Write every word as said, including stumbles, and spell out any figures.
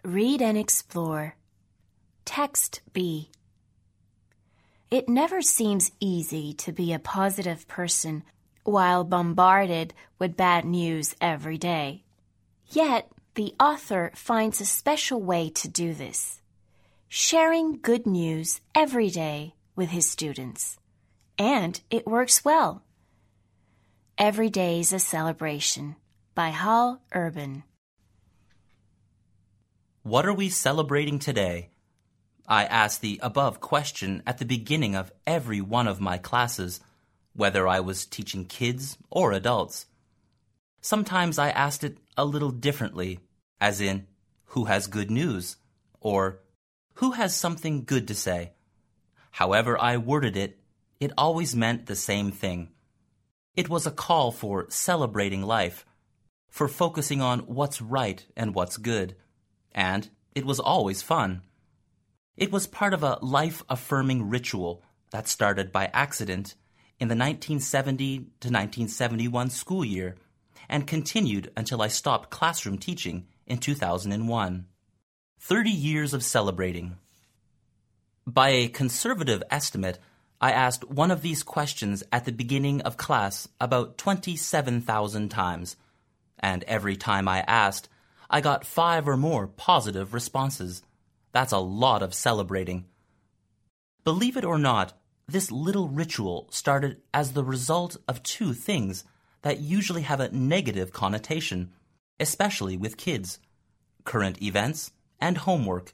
Read and explore. Text B. It never seems easy to be a positive person while bombarded with bad news every day. Yet, the author finds a special way to do this, sharing good news every day with his students. And it works well. Every Day is a Celebration by Hal Urban. What are we celebrating today? I asked the above question at the beginning of every one of my classes, whether I was teaching kids or adults. Sometimes I asked it a little differently, as in, who has good news? Or, who has something good to say? However I worded it, it always meant the same thing. It was a call for celebrating life, for focusing on what's right and what's good, and it was always fun. It was part of a life-affirming ritual that started by accident in the nineteen seventy to nineteen seventy-one school year and continued until I stopped classroom teaching in two thousand one. Thirty years of celebrating. By a conservative estimate, I asked one of these questions at the beginning of class about twenty-seven thousand times, and every time I asked, I got five or more positive responses. That's a lot of celebrating. Believe it or not, this little ritual started as the result of two things that usually have a negative connotation, especially with kids: current events and homework.